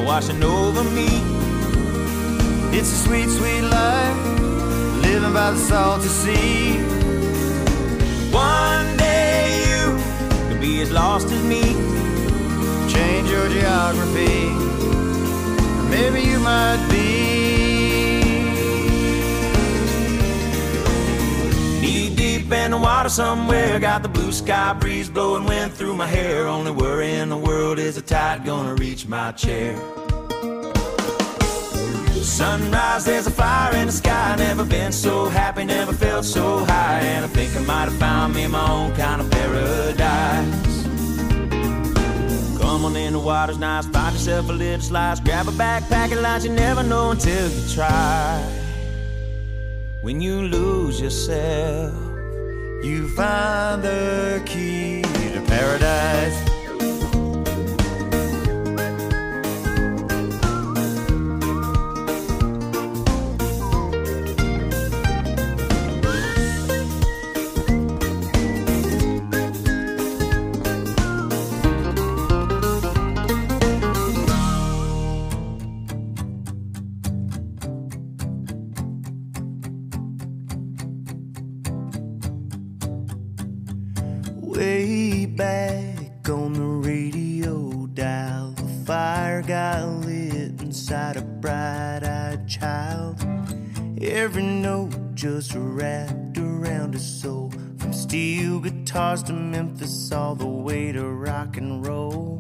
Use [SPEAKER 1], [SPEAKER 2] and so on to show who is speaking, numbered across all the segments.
[SPEAKER 1] washing over me. It's a sweet, sweet life, living by the salty sea. One day you could be as lost as me, change your geography, or maybe you might be knee deep in the water somewhere. Got the blue sky breeze blowing wind through my hair. Only worry in the world is the tide gonna reach my chair. Sunrise, there's a fire in the sky. Never been so happy, never felt so high. And I think I might have found me my own kind of paradise. Come on in, the water's nice. Find yourself a little slice. Grab a backpack and lunch. You never know until you try. When you lose yourself, you find the key to paradise.
[SPEAKER 2] Way back on the radio dial, the fire got lit inside a bright-eyed child. Every note just wrapped around his soul, from steel guitars to Memphis, all the way to rock and roll.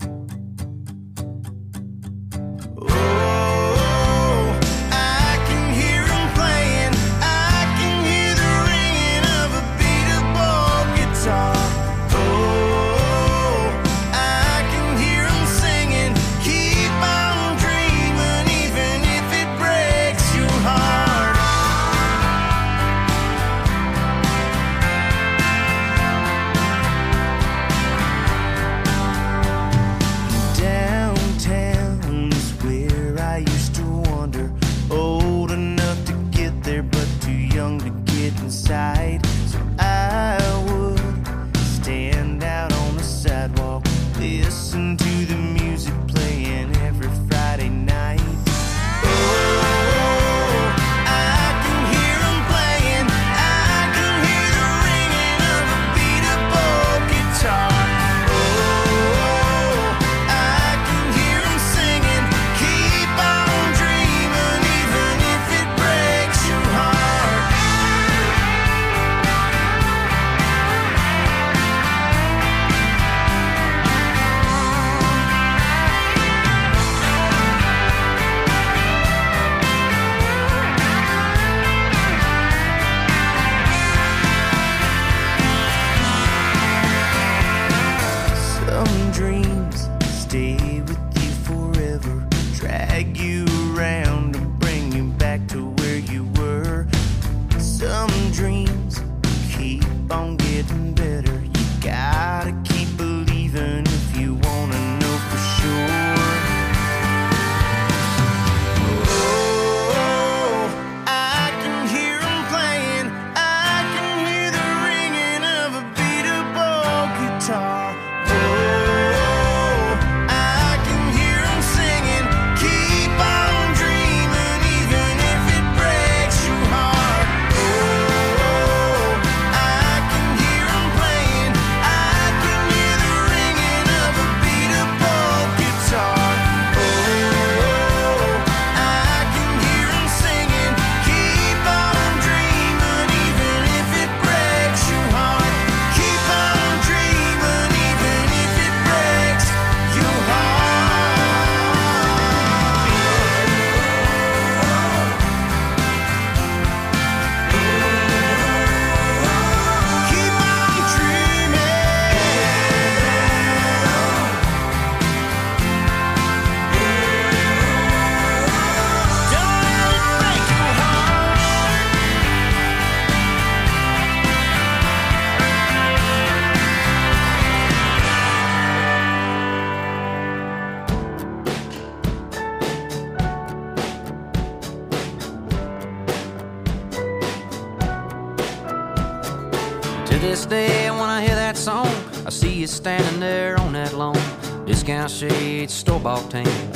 [SPEAKER 3] This day when I hear that song, I see you standing there on that lawn. Discount shades, store-bought tan,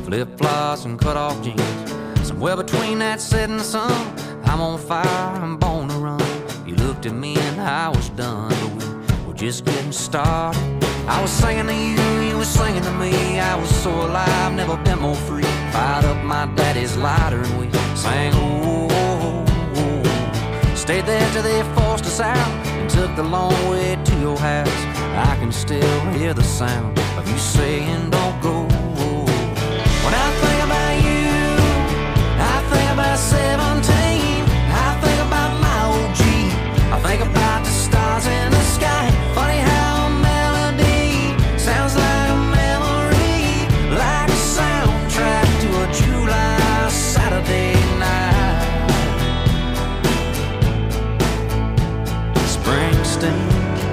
[SPEAKER 3] flip-flops and cut-off jeans. Somewhere between that setting sun, I'm on fire, I'm born to run. You looked at me and I was done, but we were just getting started. I was singing to you, you were singing to me. I was so alive, never been more free. Fired up my daddy's lighter and we sang, oh, oh, oh. Stayed there till they forced us out and took the long way to your house. I can still hear the sound of you saying, don't go. When I think about you, I think about 17. I think about my old Jeep. I think about the stars in the sky. Funny how a melody sounds like a memory, like a soundtrack to a July Saturday night. Springsteen.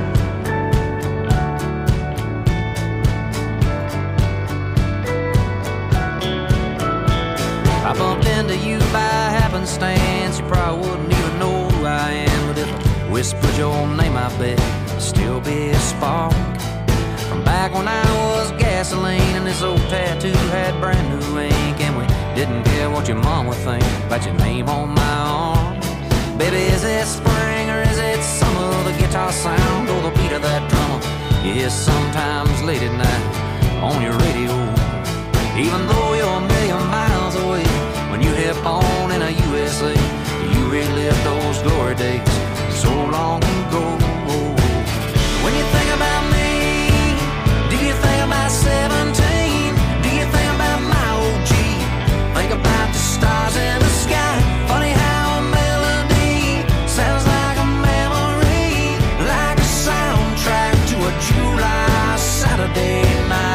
[SPEAKER 3] I bumped into you by happenstance. You probably wouldn't even know who I am, but if I whispered your name, I bet it'd still be a spark from back when I was gasoline and this old tattoo had brand new ink, and we didn't care what your mom would think about your name on my arm. Baby, is it spring or is it summer? The guitar sound or the beat of that drummer you hear sometimes late at night on your radio. Even though you're a million miles away, when you hit on in a USA, you relive those glory days so long ago. When you think about me, do you think about 17? Do you think about my old Jeep? Think about the stars in the sky. Funny how a melody sounds like a memory, like a soundtrack to a July Saturday night.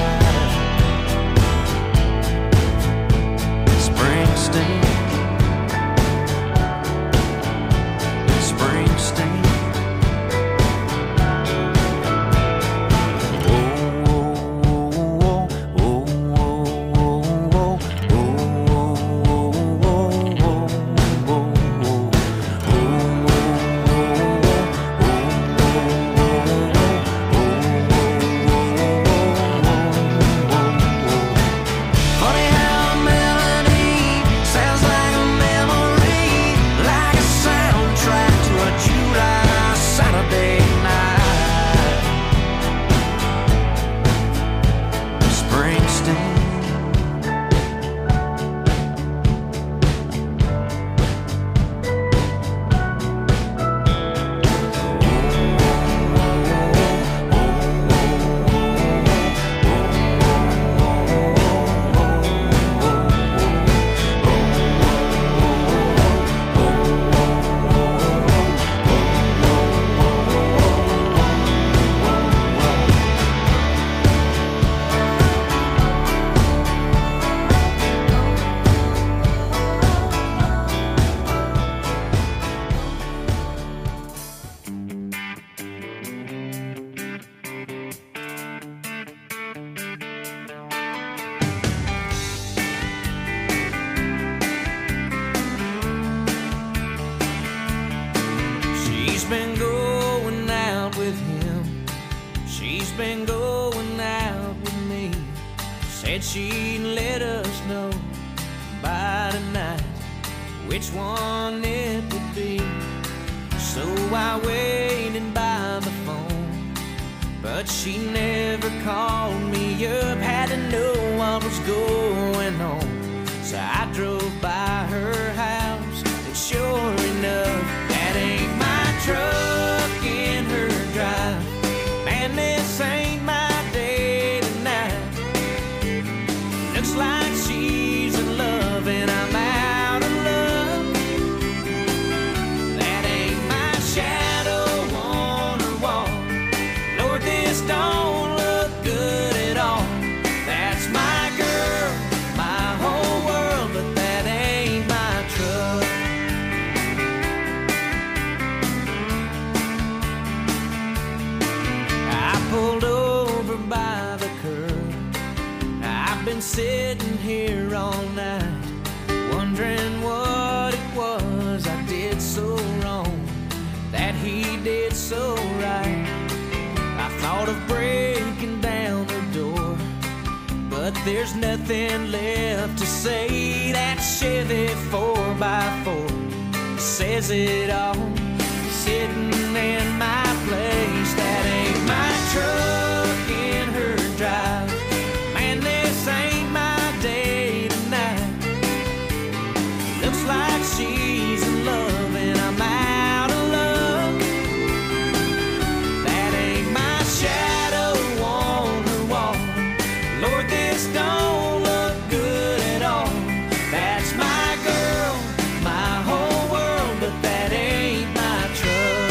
[SPEAKER 3] Springsteen. She's been going out with him. She's been going out with me. Said she'd let us know by tonight which one it would be. So I waited by the phone, but she never called me up. Had to know what was going on, so I drove by her house, and sure enough, that ain't my truck in her drive. Man, this ain't my day tonight. Looks like she's in love and I'm out of love. That ain't my shadow on her wall. Lord, this don't look good at all. That's my girl, my whole world, but that ain't my truck. I pulled over by the curb. I've been sitting here all night, wondering what it was I did so wrong, that he did so right. I thought of breaking down the door, but there's nothing left to say. That Chevy 4x4 says it all. Sitting in my place, that ain't my truck in her drive. Man, this ain't my day tonight. Looks like she's in love and I'm out of luck. That ain't my shadow on her wall. Lord, this don't look good at all. That's my girl, my whole world, but that ain't my truck.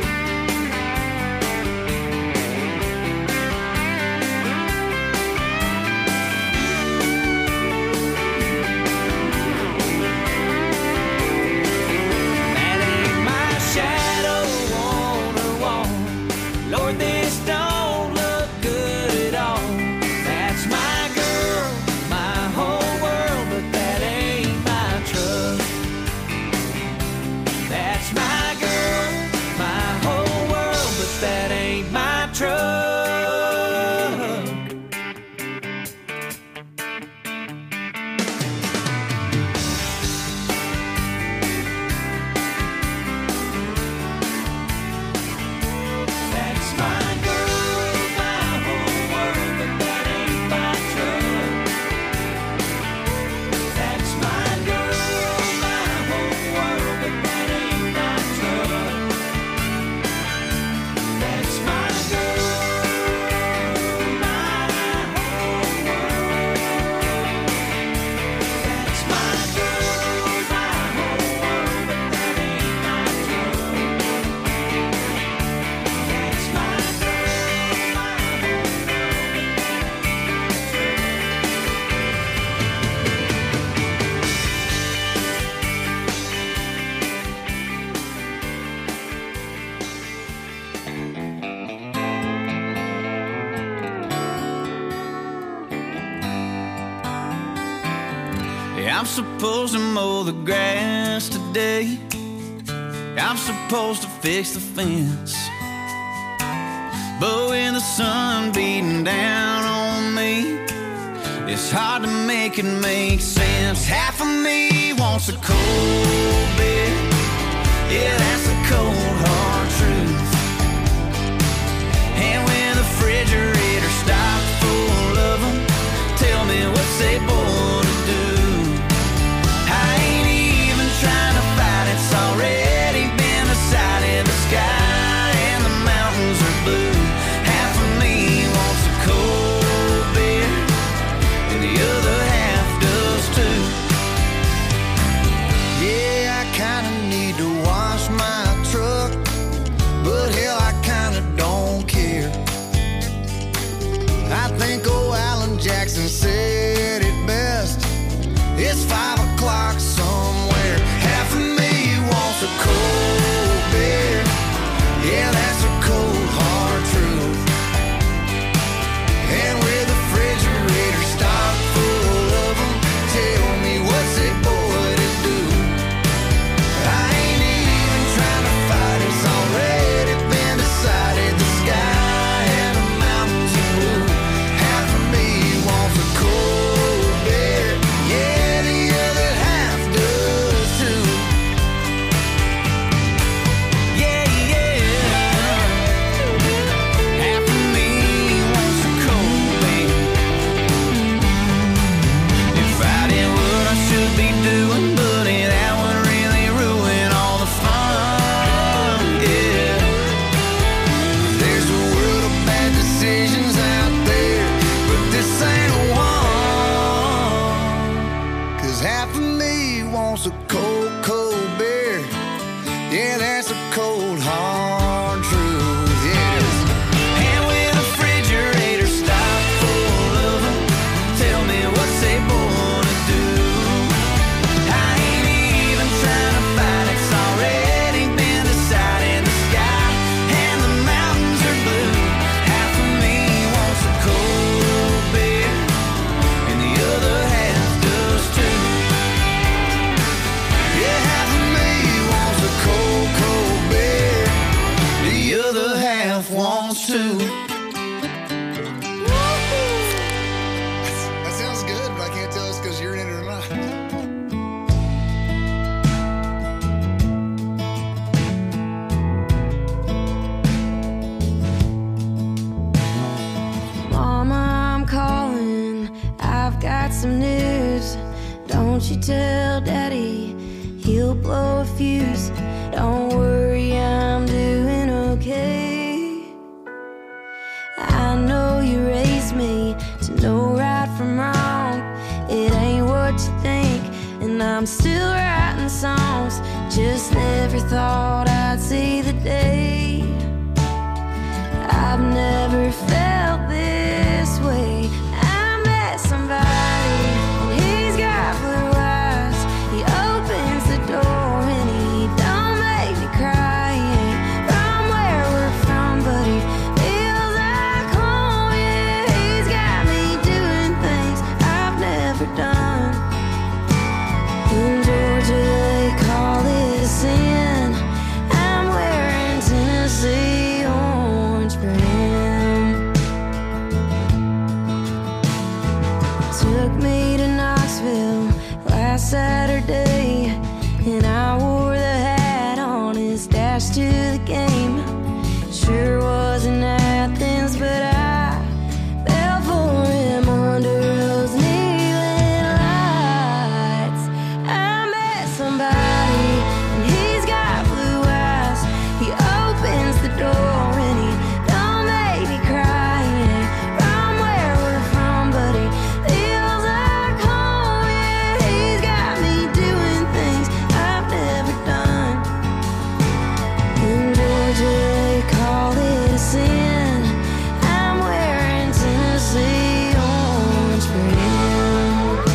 [SPEAKER 3] That ain't my shadow on her wall. Lord, this don't look good at all. That's my girl, my whole world, but that ain't my truck. That's my girl, my whole world, but that ain't my truck. That's my girl, my whole world, but that ain't my truck. That's my girl, my whole world, but that ain't my truck. That's my girl, my whole world. That's my girl, my whole world, but that ain't my truck. That's my girl, my whole
[SPEAKER 1] Yeah, I'm supposed to mow the grass today. I'm supposed to fix the fence. But when the sun beating down on me, it's hard to make it make sense. Half of me wants a cold beer. Yeah, that's a cold, hard truth. And when the refrigerator stocked full of them, tell me what's they born to do. I ain't even trying to fight, it's already been decided. The sky and the mountains are blue. Half of me wants a cold beer, and the other half does too.
[SPEAKER 2] Yeah, I kinda need to wash my truck, but hell, I kinda don't care. I think old Alan Jackson said it best. It's 5 o'clock somewhere. Half of me wants a cold beer. Yeah, that's a cold, hard truth. And with the refrigerator stocked full of them, tell me what's it boy to do. I ain't even trying to fight, it's already been decided. The sky and the mountains are blue. Half of me wants a cold beer. Yeah, the other half does too.
[SPEAKER 1] Yeah, yeah. Half of me wants a cold beer. If I did what I should be doing, buddy, that would really ruin all the fun. Yeah.
[SPEAKER 2] There's a world of bad decisions out there, but this ain't one. 'Cause half of me wants a cold, cold beer. Yeah, that's a cold, hard truth. Yes.
[SPEAKER 1] And with the refrigerator stocked full of them, tell me what's they born to do. I ain't even trying to fight, it's already been decided. The sky and the mountains are blue. Half of me wants a cold beer, and the other half does too.
[SPEAKER 2] Yeah, half of me wants a cold,
[SPEAKER 4] got some news. Don't you tell Daddy, he'll blow a fuse. Don't worry, I'm doing okay. I know you raised me to know right from wrong. It ain't what you think, and I'm still writing songs. Just never thought I'd see the day. I've never felt this way. I met somebody, and he's got blue eyes. He opens the door and he don't make me cry. He ain't from where we're from, but he feels like home. Yeah, he's got me doing things I've never done. In Georgia they call it a sin. I'm wearing Tennessee orange for him. Took me to Knoxville last Saturday, and I wore the hat on his dash to the game. Sure was in Athens, but I fell for him under those neon lights. I met somebody, and he's got blue eyes. He opens the door and he don't make me cry. He ain't from where we're from, but he feels like home. Yeah, he's got me doing things I've never done. In Georgia they call it a sin. I'm wearing Tennessee orange for him.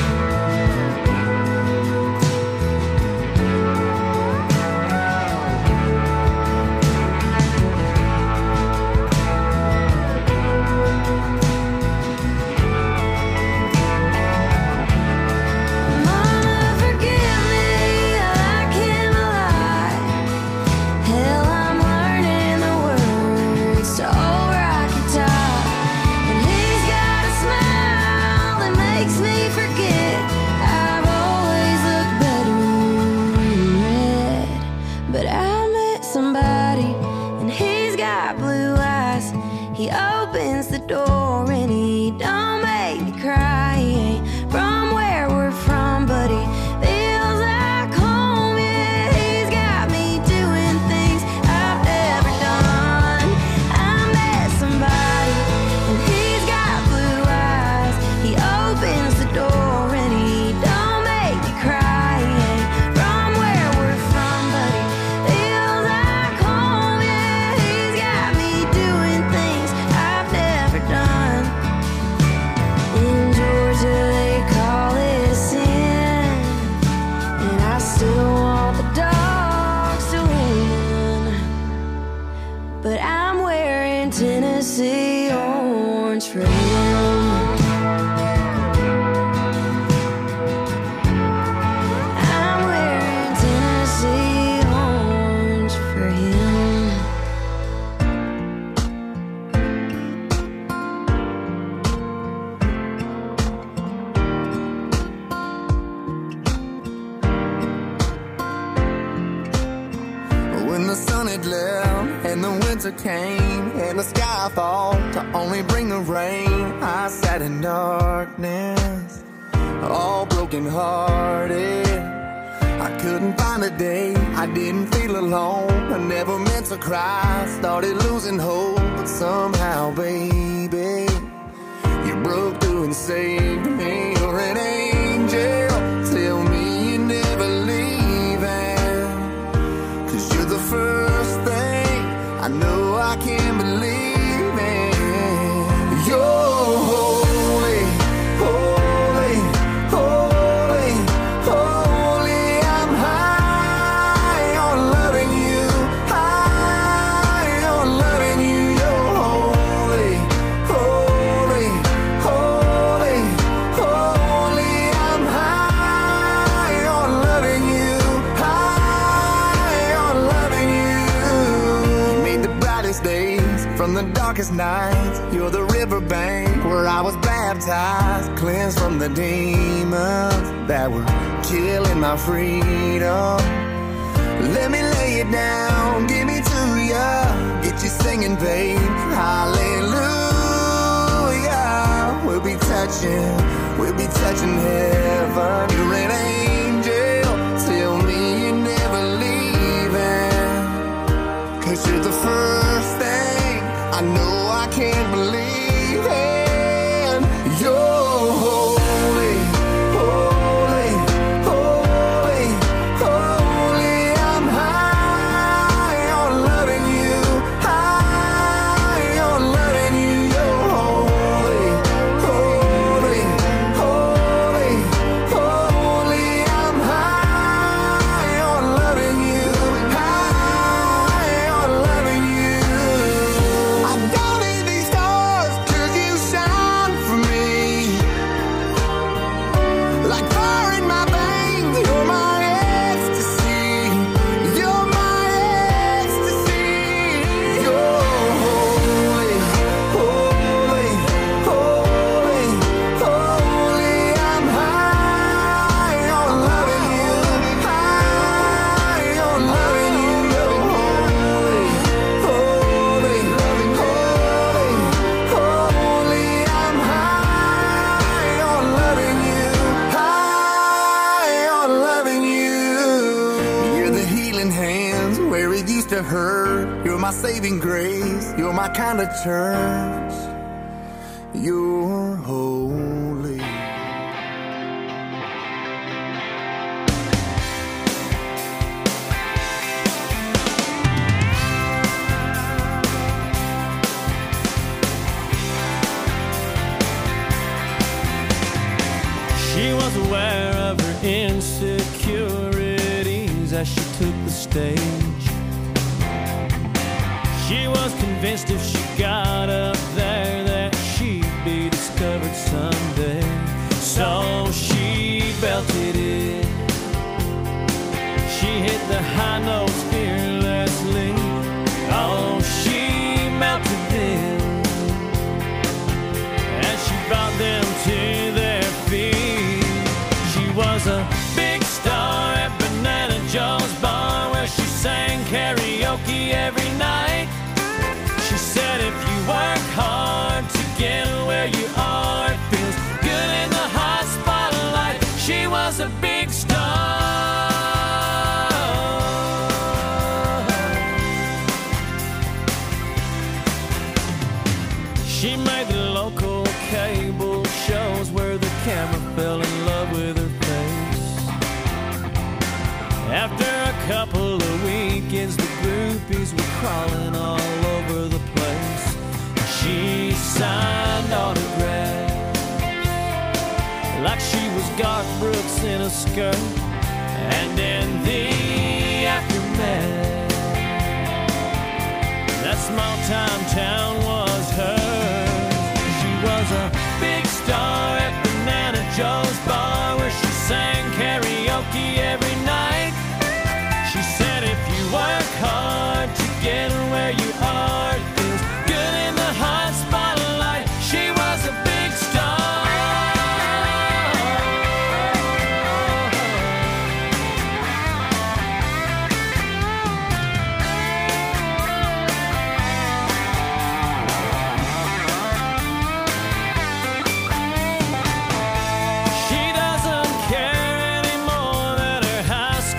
[SPEAKER 4] Mama, forgive me, I came alive. Hell, I'm learning the words to Old Rocky Top. And he's got a smile that makes me forget I've always looked better in red. But I met somebody, and he's got blue eyes. He opens the door and he don't make me cry. He ain't from where we're from, but he feels like home. Yeah, he's got me doing things I've never done. I met somebody, and he's got blue eyes. He opens the door and he don't make me cry. He ain't from where we're from, but he feels like home. Yeah, he's got me doing things I've never done. In Georgia they call it a sin, and I still want the dogs to win. But I'm wearing Tennessee orange for him. I'm wearing Tennessee orange for him.
[SPEAKER 2] When the sun had left and the winter came and the sky fall to only bring the rain, I sat in darkness, all broken hearted. I couldn't find a day I didn't feel alone. I never meant to cry, started losing hope, but somehow, baby, you broke through and saved me. You're an angel, tell me you're never leaving, 'cause you're the first thing I know I can't believe in. You're holy, holy, holy, holy. I'm high on loving you, high on loving you. You're holy, holy, holy, holy. I'm high on loving you, high on loving you. You made the brightest days from the darkest nights. You're the riverbank where I was baptized, cleansed from the demons that were killing my freedom. Let me lay it down, give me to ya, get you singing, babe. Hallelujah. We'll be touching touching heaven. You're an angel. Tell me you're never leaving. 'Cause you're the first thing I know I can't believe in. You're holy, holy, holy, holy. I'm high on loving you, high on loving you. You're holy, holy, holy, holy. I'm high on loving you, high on loving you. I don't need these stars 'cause you shine for me. Like fire in my veins, you're my ecstasy. You're my ecstasy. You're holy, holy, holy, holy. I'm high on loving you, high on loving you. You're holy, holy, holy, holy. I'm high on loving you, high on loving you. You're the healing hands where it used to hurt. You're my saving grace. You're my kind of church. You're holy.
[SPEAKER 5] She was aware of her insecurities as she took the stage. She was convinced if she got up there that she'd be discovered someday. So she belted it. She hit the high notes fearlessly. Oh, she melted them as she brought them to their feet. She was a big star at Banana Joe's bar where she sang karaoke every night. She said if you work hard to get where you are, it feels good in the hot spotlight. She was a big star. She made the local cable shows where the camera fell in love with her face. After a couple of weekends, the groupies were crawling all over the place. She signed autographs like she was Garth Brooks in a skirt. And in the aftermath, that small time town was hers. She was a big star at Banana Joe's bar where she sang karaoke every night. She said if you work hard to get where you are, it feels good in the hot spotlight. She was a big star. She doesn't care anymore that her high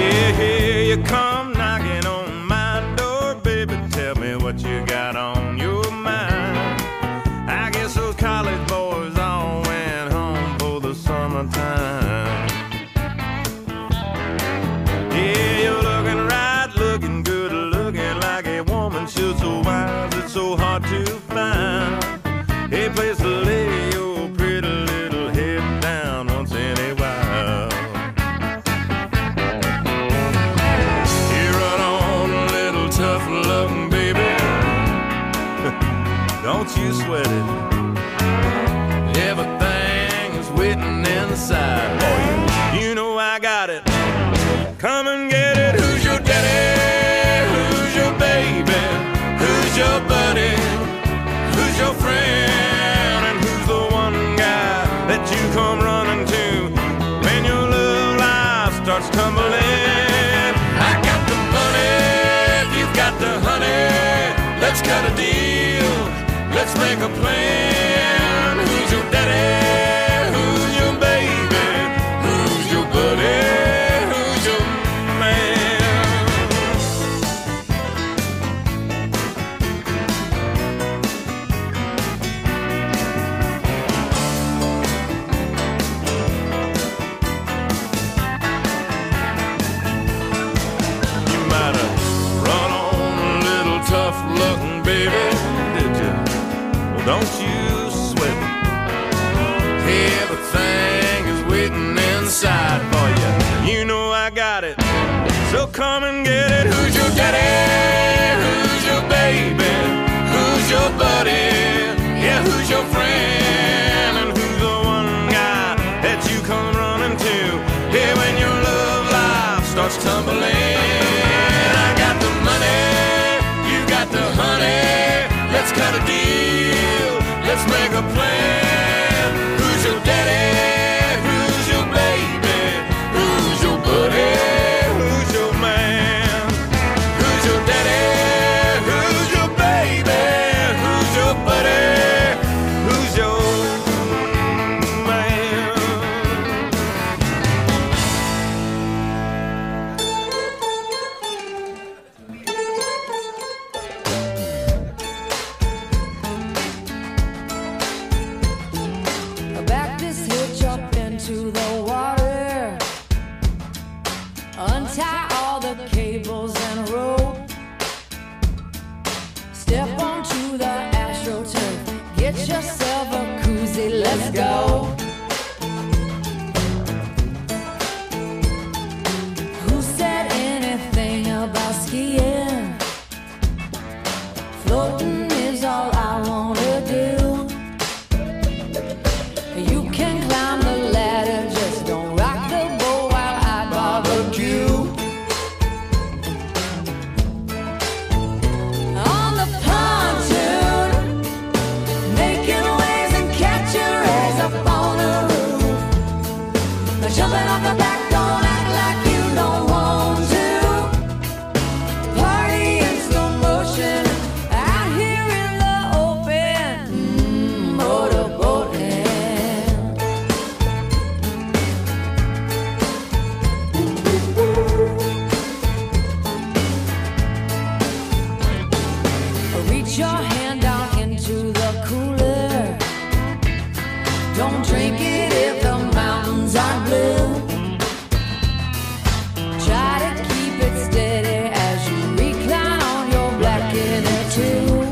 [SPEAKER 1] Yeah, here you come knocking on my door, baby. Tell me what you got on your mind. I guess those college boys all went home for the summertime. Yeah, you're looking right, looking good, looking like a woman should. So why is it so hard to find a place to lay your pretty little head down once in a while? You run on a little tough loving, baby. Don't you sweat it. Everything is waiting inside for you. You know I got it. Come and get it. Who's your daddy? Who's your baby? Who's your buddy? Who's your friend? And who's the one guy that you come running to when your love life starts tumbling? I got the money, if you've got the honey. Let's cut a deal, let's make a plan. Who's your daddy? Who's your baby? Who's your buddy? Who's your man? You might have run on a little tough looking, baby, did you? Well, don't you sweat it. Everything is waiting inside for you. You know I got it. So come and get it. Who's your daddy? Who's your baby? Who's your buddy? Yeah, who's your friend? And who's the one guy that you come running to here when your love life starts tumbling? I got the money, you got the honey. Let's cut a deal, let's make a plan. Who's your daddy? Who's your baby? Who's your buddy? Who's your man? Who's your daddy? Who's your baby? Who's your buddy? Who's your man?
[SPEAKER 4] Back this hitch up into the water. Untie all the cables and rope. Step onto the AstroTurf. Get yourself a koozie, let's go. Who said anything about skiing? Floating is all I wanna do. You can climb the ladder, just don't rock the boat while I barbecue. On the pontoon, making waves and catching rays up on the roof. Jumping off the back, don't act like you don't want to. Party in slow motion, out here in the open. Motorboating. Reach your hand down into the cooler. Don't drink it if the mountains are blue. Try to keep it steady as you recline on your black inner tube.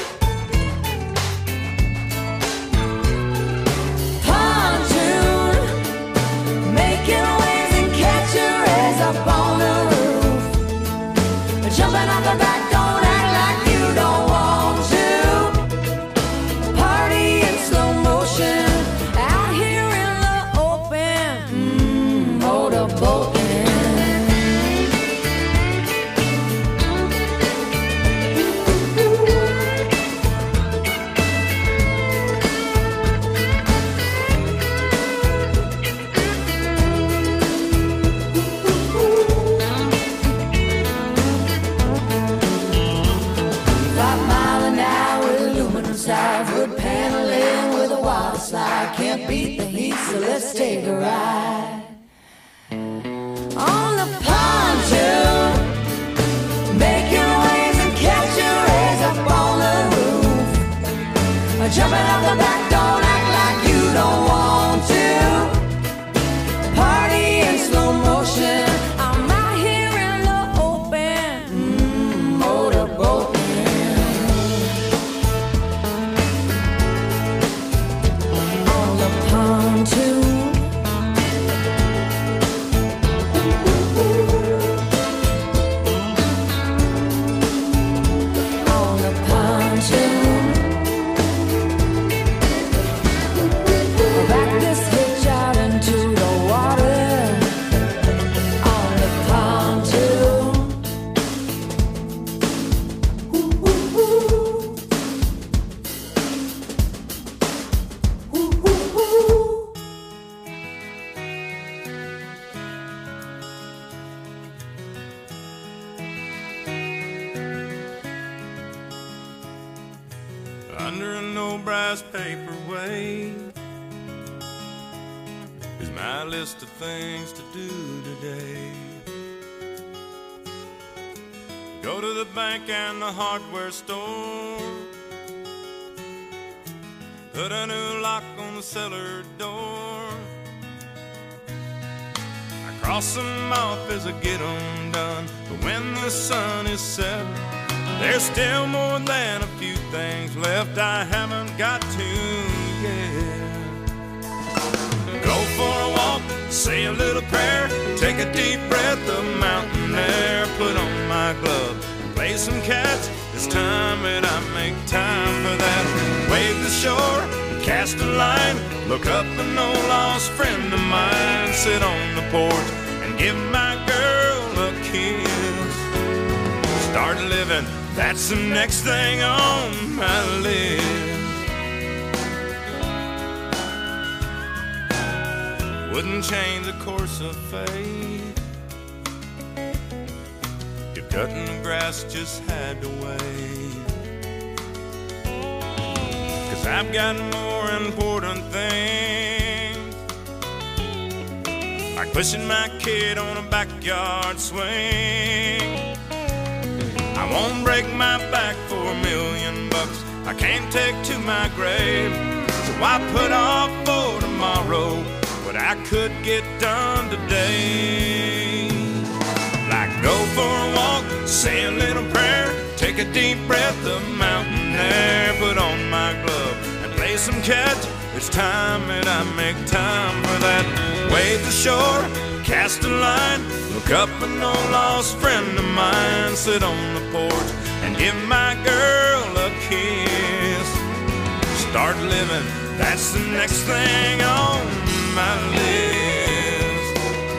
[SPEAKER 4] Pontoon, making waves and catching rays up on the roof. Jumping off the back, don't act like you don't want to. Party in slow motion, out here in the open. Motorboating. Can't beat the heat, so let's take a ride on the pond.
[SPEAKER 6] under an old brass paperweight is my list of things to do today. Go to the bank and the hardware store, put a new lock on the cellar door. I cross them off as I get them done, but when the sun is set, there's still more than a few things left I haven't got to yet. Go for a walk, say a little prayer, take a deep breath of mountain air, put on my glove, play some catch. It's time that I make time for that. Wave the shore, cast a line, look up an old lost friend of mine, sit on the porch and give my girl a kiss. Start living, that's the next thing on my list. Wouldn't change the course of fate if cutting the grass just had to wait. 'Cause I've got more important things, like pushing my kid on a backyard swing. I won't break my back for $1,000,000 I can't take to my grave. So I put off for tomorrow what I could get done today. Like go for a walk, say a little prayer, take a deep breath of mountain air, put on my glove and play some catch. It's time that I make time for that. Wave the shore, cast a line, look up an old lost friend of mine, sit on the porch and give my girl a kiss. Start living, that's the next thing on my list.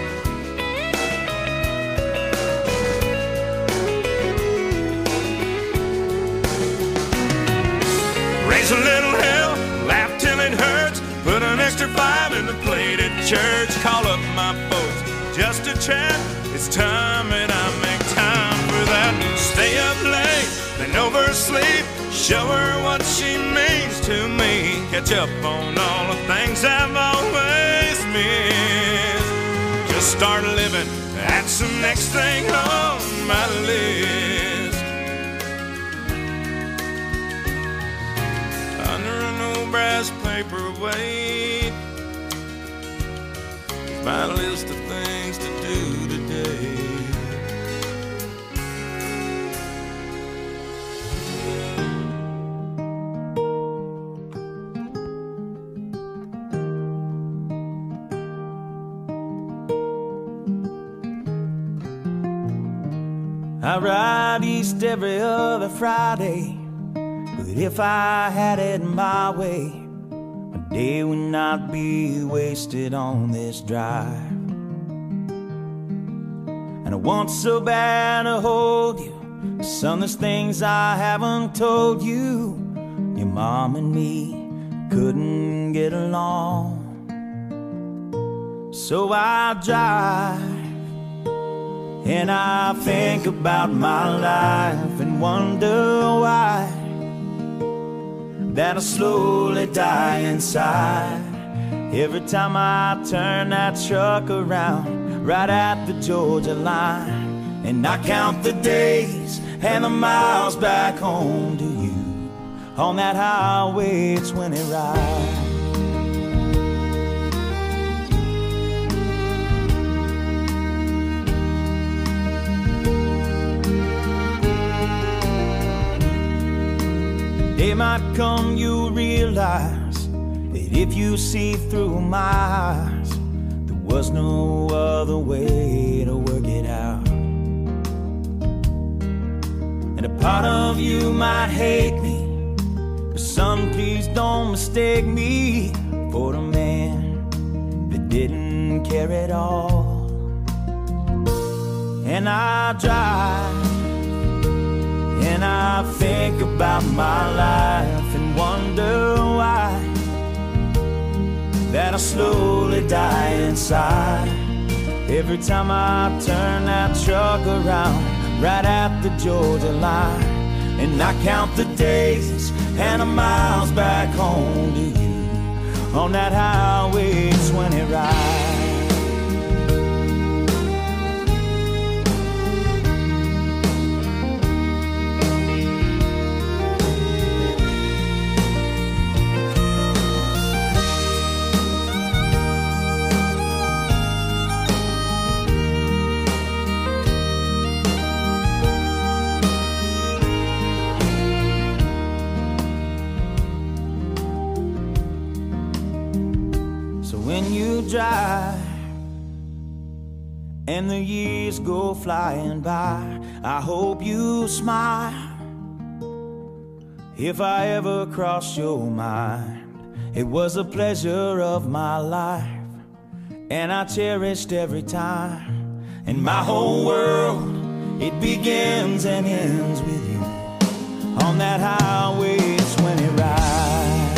[SPEAKER 6] Raise a little hell, laugh till it hurts, put an extra 5 in the plate at church, call up my folks just to chat. It's time that I make time for that. Stay up late, then oversleep, show her what she means to me, catch up on all the things I've always missed. Just start living, that's the next thing on my list. Under an old brass paperweight, my list of things to do today.
[SPEAKER 2] I ride east every other Friday, but if I had it my way, my day would not be wasted on this drive. And I want so bad to hold you, son, there's things I haven't told you. Your mom and me couldn't get along, so I drive and I think about my life and wonder why that I slowly die inside. Every time I turn that truck around right at the Georgia line, and I count the days and the miles back home to you on that highway 20 ride. Day might come, you'll realize that if you see through my eyes, there was no other way to work it out. And a part of you might hate me, but son, please don't mistake me for the man that didn't care at all. And I drive and I think about my life and wonder why that I slowly die inside. Every time I turn that truck around right at the Georgia line,
[SPEAKER 1] And I count the days and the miles back home to you on that highway 20 ride. When you drive and the years go flying by, I hope you smile if I ever cross your mind. It was a pleasure of my life, and I cherished every time. And my whole world, it begins and ends with you on that highway 20 ride.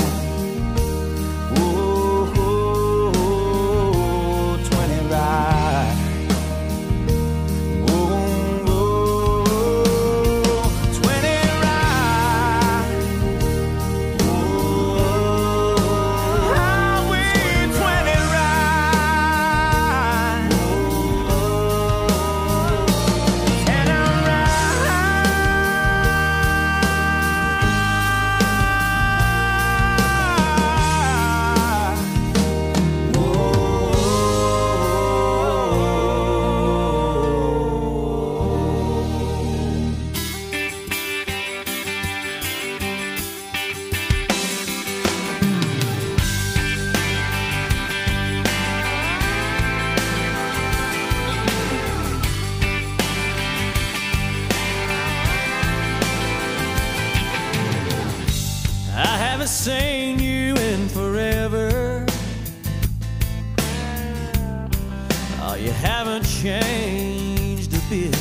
[SPEAKER 1] Seen you in forever. Oh, you haven't changed a bit.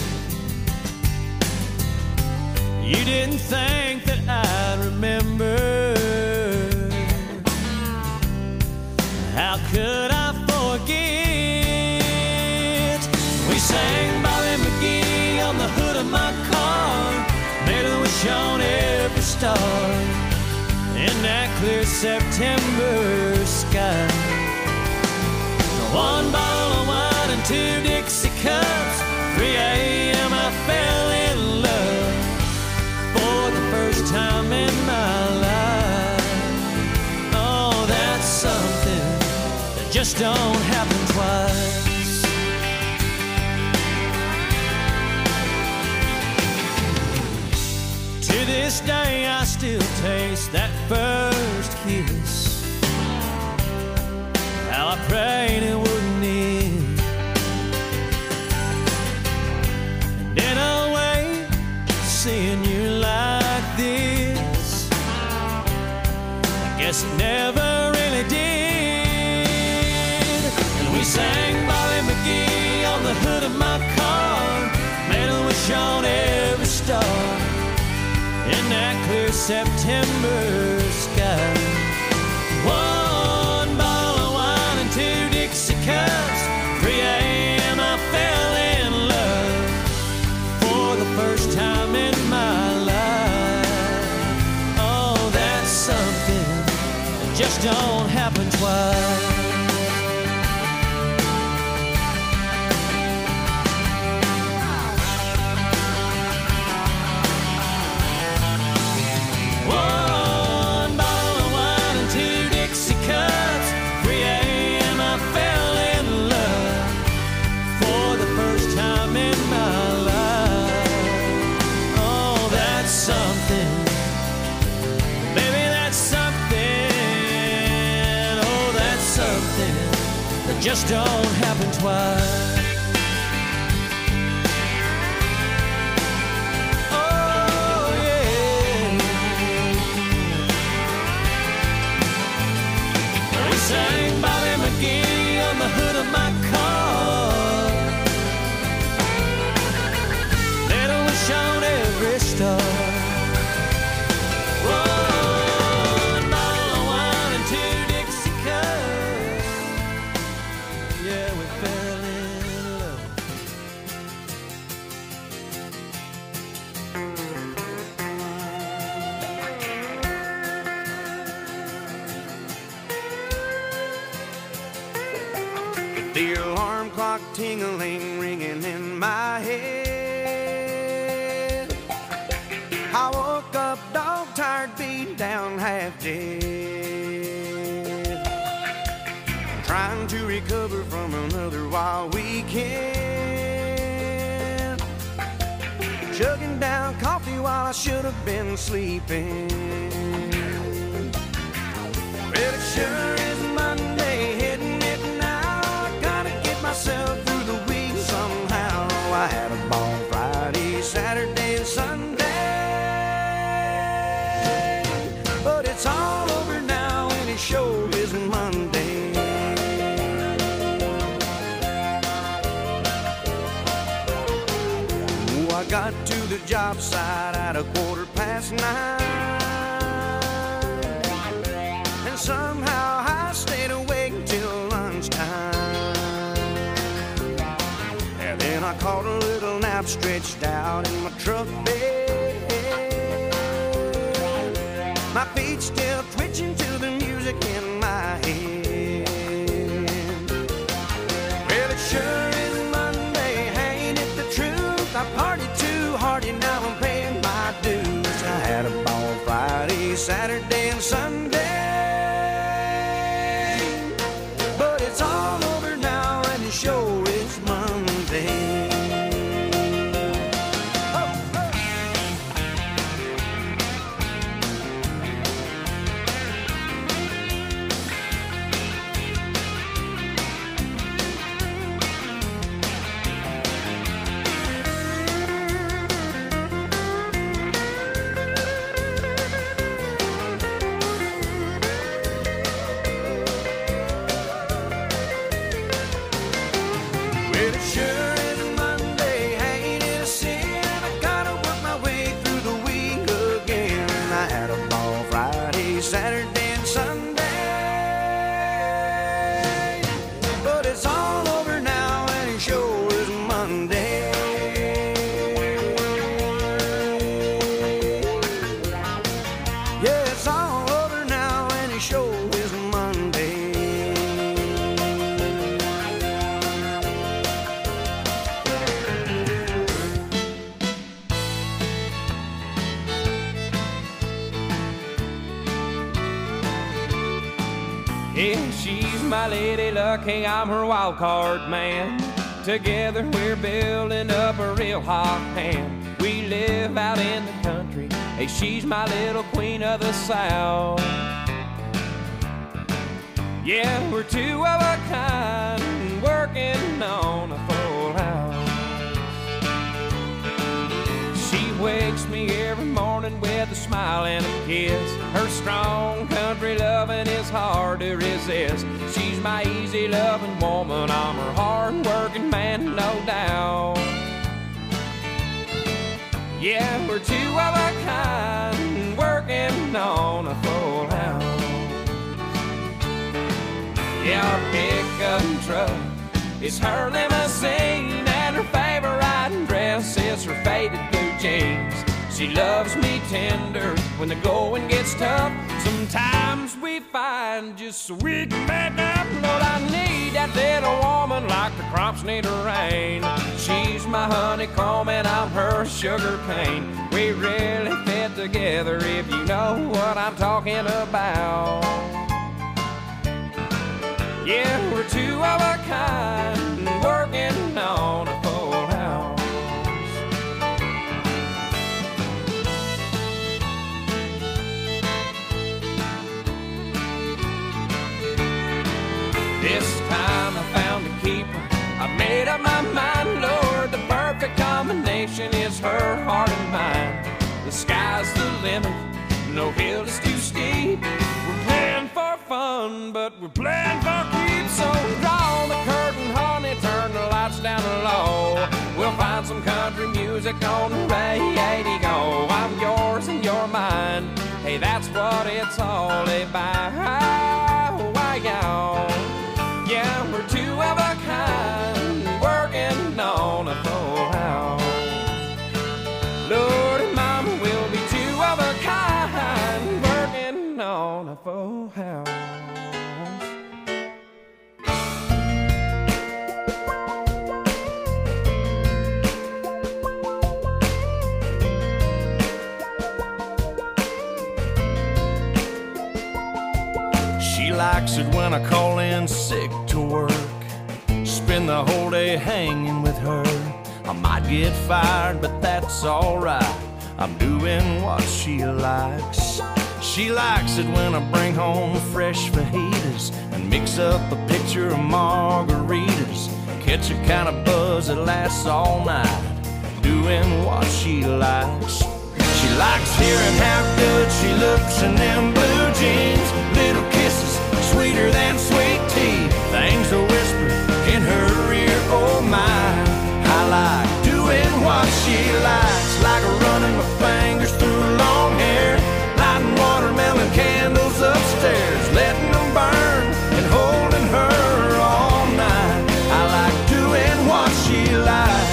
[SPEAKER 1] You didn't think that I'd remember. How could I forget? We sang Bobby McGee on the hood of my car, made a wish on every star in that clear September sky. One bottle of wine and 2 Dixie cups. 3 a.m. I fell in love for the first time in my life. Oh, that's something that just don't happen twice. To this day I still taste that first kiss. How I prayed it wouldn't end. And in a way, seeing you like this, I guess it never really did. And we sang Bobby McGee on the hood of my car, made a wish on every star in that clear September sky. 1 bottle of wine and 2 Dixie cups. 3 a.m. I fell in love for the first time in my life. Oh, that's something that just don't happen twice. Just don't happen twice. Oh yeah. We sang Bobby McGee on the hood of my car, made a wish on every star.
[SPEAKER 2] clock ting-a-ling ringing in my head. I woke up dog-tired, beat down, half dead, trying to recover from another wild weekend, chugging down coffee while I should have been sleeping. Well, it sure is Monday, hitting it now. I gotta get myself through the week somehow. I had a ball Friday, Saturday, and Sunday, but it's all over now, and it sure is Monday. Oh, I got to the job site at 9:15. Somehow I stayed awake till lunchtime, and then I caught a little nap stretched out in my truck bed, my feet still twitching to the music in my head. Well, it sure is Monday, ain't it the truth? I partied too hard and now I'm paying my dues. I had a ball Friday, Saturday, and Sunday, it's all over now, and it sure is Monday. Saturday and Sunday, but it's all over now, and it sure is Monday. Yeah, it's all over now, and it sure is Monday.
[SPEAKER 5] Yeah, she's my lady lucky, I'm her wild card man. Together we're building up a real hot hand. We live out in the country. Hey, she's my little queen of the South. Yeah, we're two of a kind, working on a full house. She wakes me every morning with a smile and a kiss. Her strong country loving is hard to resist. She's my easy loving woman, I'm her hard working man, no doubt. Yeah, we're two of a kind, working on a full house. Yeah, our pickup truck is her limousine, and her favorite dress is her faded blue jeans. She loves me tender when the going gets tough. Sometimes we find just so we can make up. Lord, I need that little woman like the crops need a rain. She's my honeycomb and I'm her sugar cane. We really fit together if you know what I'm talking about. Yeah, we're two of a kind, working on a full house. This time I found a keeper, I made up my mind, Lord, the perfect combination is her heart and mine. The sky's the limit, no hill is too steep. We're playing for fun, but we're playing for keeps. So draw the curtain, honey, turn the lights down low. We'll find some country music on the radio. I'm yours and you're mine, hey, that's what it's all about. Why, y'all? Yeah, we're two of a kind, working on a full house. Lord and Mama, we'll be two of a kind, working on a full house. likes it when I call in sick to work, spend the whole day hanging with her. I might get fired, but that's alright, I'm doing what she likes. She likes it when I bring home fresh fajitas and mix up a pitcher of margaritas, catch a kind of buzz that lasts all night, doing what she likes. She likes hearing how good she looks in them blue jeans, little kisses sweeter than sweet tea, things a whisper in her ear, oh my. I like doing what she likes, like running my fingers through long hair, lighting watermelon candles upstairs, letting them burn and holding her all night. I like doing what she likes.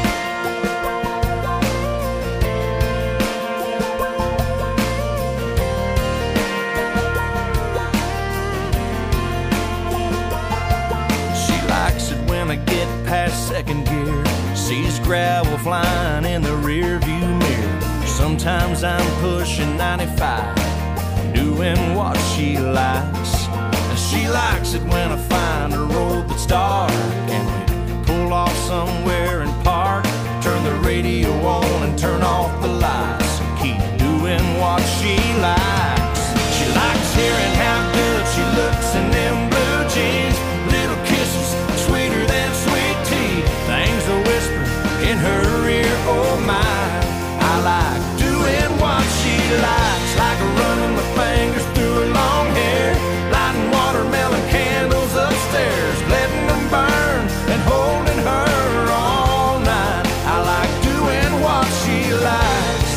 [SPEAKER 5] She likes it when I get past second gear, sees gravel flying in the rear view mirror. Sometimes I'm pushing 95, doing what she likes. She likes it when I find a road that's dark and we pull off somewhere and park, turn the radio on and turn off the lights and keep doing what she likes. She likes hearing how good she looks in them blue jeans, little kisses sweeter than sweet tea, things a whisper in her ear, oh my. I like doing what she likes, like running my fingers through her long hair, lighting watermelon candles upstairs, letting them burn and holding her all night. I like doing what she likes.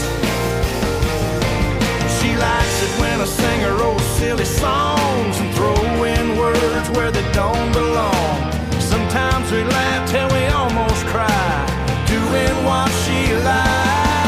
[SPEAKER 5] She likes it when I sing her old silly songs and throw in words where they don't belong. Sometimes we laugh till we almost cry, doing what she likes.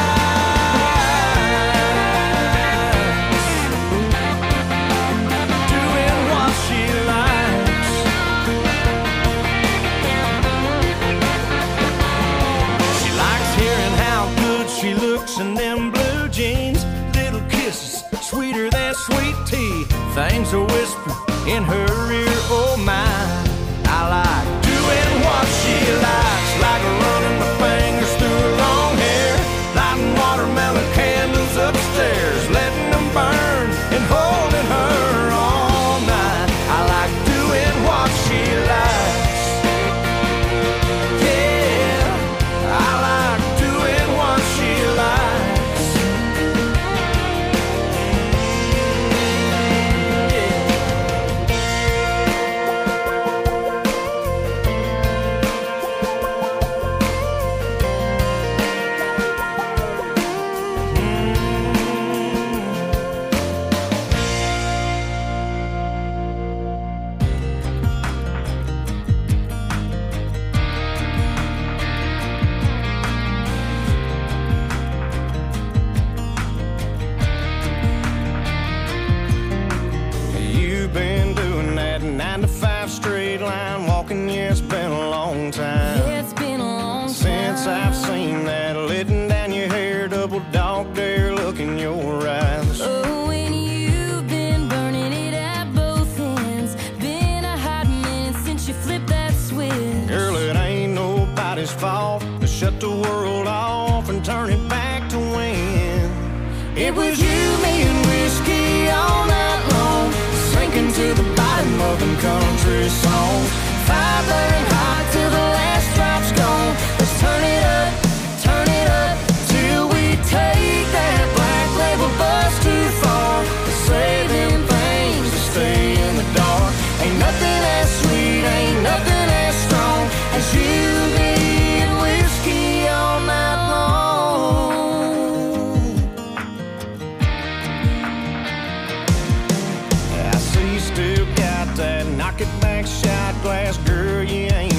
[SPEAKER 5] In them blue jeans, little kisses sweeter than sweet tea, things a whisper in her ear, oh my. I like doing what she likes, like running my fingers through her long hair, lighting watermelon candles upstairs, letting them burn and holding her all night. I like doing what she likes. Yeah, I like doing what she likes. Shut the world off and turn it back to when it was you, me, and whiskey all night long, sinking to the bottom of them country songs. Fire burning hot till the last drop's gone. Let's turn it up till we take that black label bus too far. Let's say them things to stay in the dark. Ain't nothing as sweet, ain't nothing as strong as you, me, and whiskey all night long. I see you still got that knock it back shot glass, girl, you ain't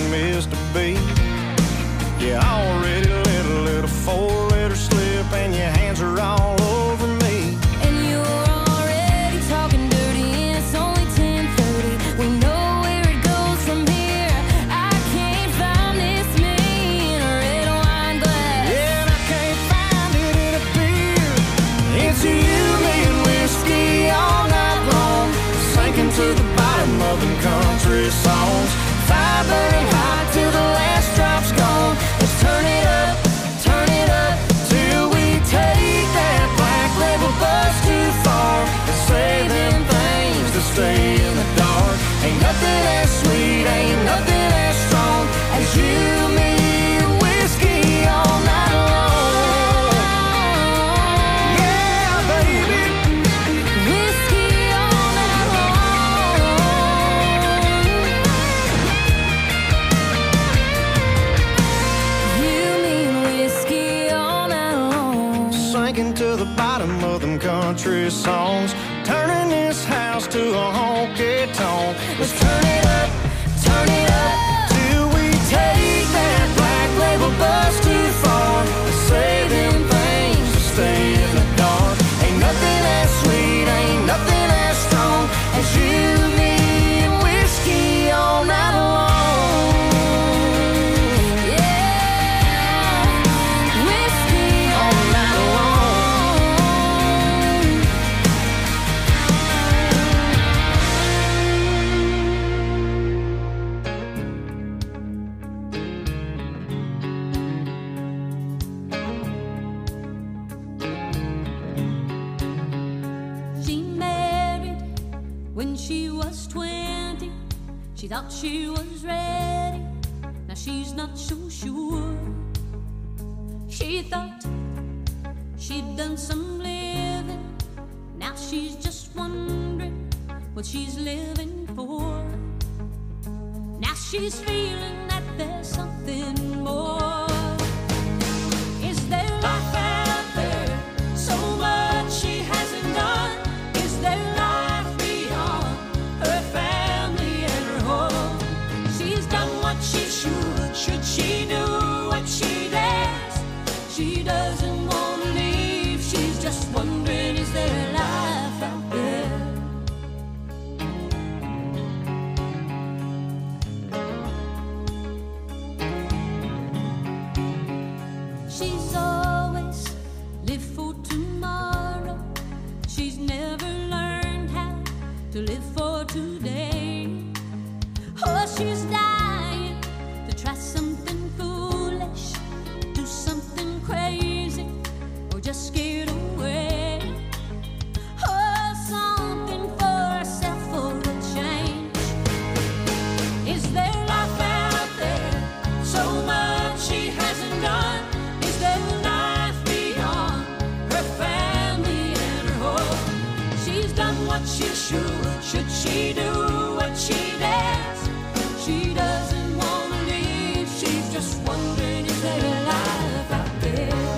[SPEAKER 2] sinking to the bottom of them country songs, turning this house to a honky tonk. Let's turn it up till we take that black label bus too far. Say them things to stay in the dark. Ain't nothing as sweet, ain't nothing as strong as you, me, and whiskey all night long.
[SPEAKER 7] She thought she was ready, now she's not so sure. She thought she'd done some living, now she's just wondering what she's living for. Now she's feeling that there's something more. Is there life out there, so much she hasn't done? Is there life beyond her family and her home? She's done what she should she do what she dares? She doesn't want to leave, she's just wondering, is there life out there? She's always lived for tomorrow. She's never learned how to live for today. Oh, she's dying to try something foolish, do something crazy, or just get away. Oh, something for herself for a change. Is there life out there, so much she hasn't done? Is there life beyond her family and her home? She's done what she should she do what she dares? She doesn't want to leave, she's just wondering, is there life out there?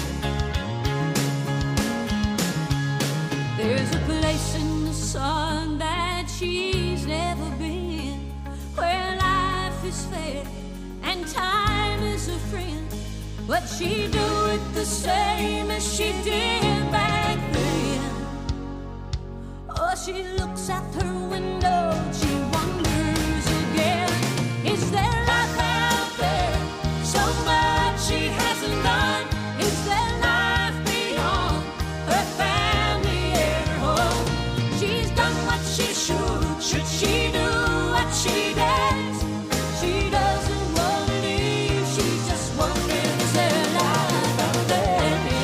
[SPEAKER 7] There's a place in the sun that she's never been, where life is fair and time is a friend. But she'd do it the same as she did back then. Oh, she looks out her window, she wonders again. Is there life out there, so much she hasn't done? Is there life beyond her family and her home? She's done what she should she do what she dares? She doesn't want to leave, she's just wondering, is there life out there?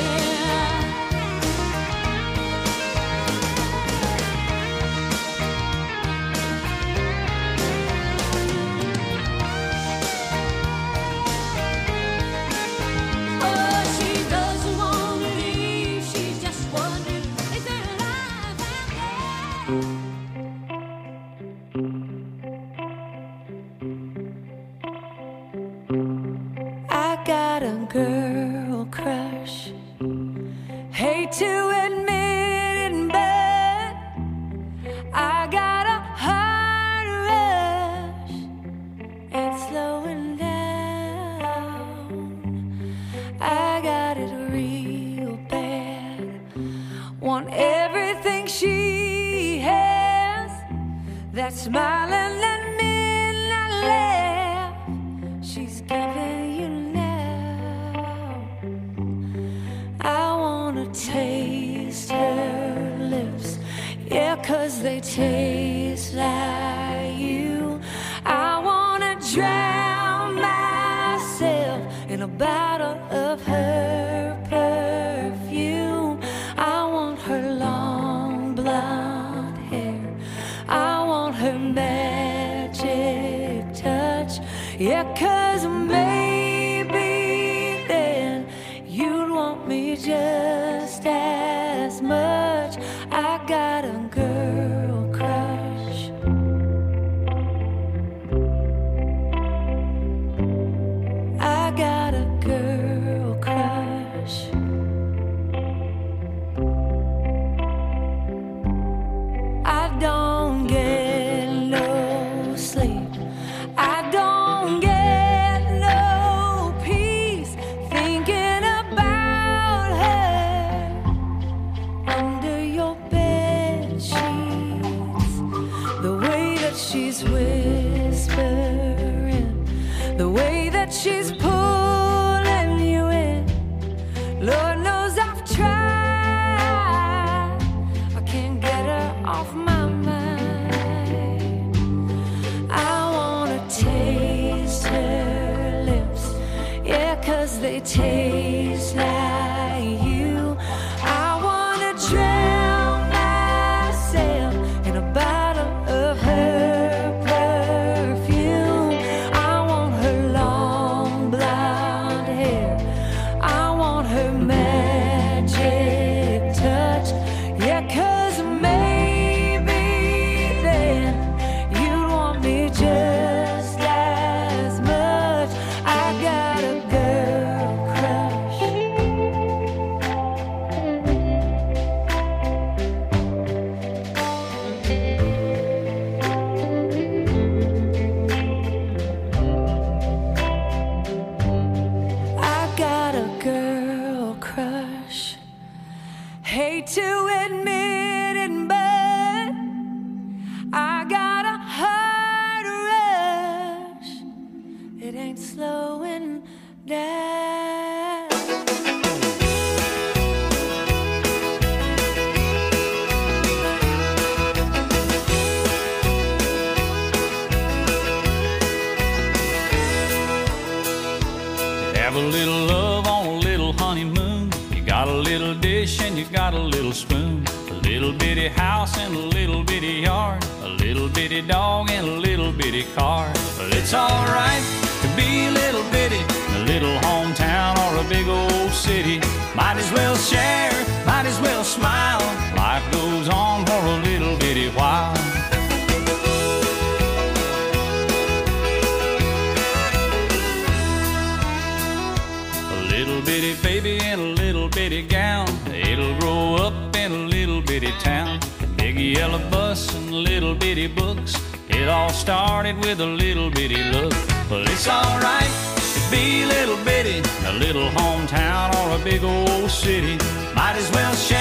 [SPEAKER 7] Oh, she doesn't want to leave, she's just wondering, is there life out there?
[SPEAKER 4] I got a girl crush. Hate to admit it, but I got a heart rush. Ain't slowing down. I got it real bad. Want everything she has. That smiling and midnight laugh she's giving you now. I wanna taste her lips, yeah, 'cause they taste like you. I wanna drown myself in a bottle of her perfume. I want her long blonde hair, I want her magic touch, yeah, 'cause maybe then you'd want me just as much. I got a girl crush. I got a girl crush.
[SPEAKER 5] fish and you got a little spoon, a little bitty house and a little bitty yard, a little bitty dog and a little bitty car. But it's alright to be a little bitty in a little hometown or a big old city. Might as well share, might as well smile. Life goes on for a little bitty while. Little bitty baby in a little bitty gown, it'll grow up in a little bitty town. Big yellow bus and little bitty books, it all started with a little bitty look. But it's alright to be a little bitty in a little hometown or a big old city. Might as well share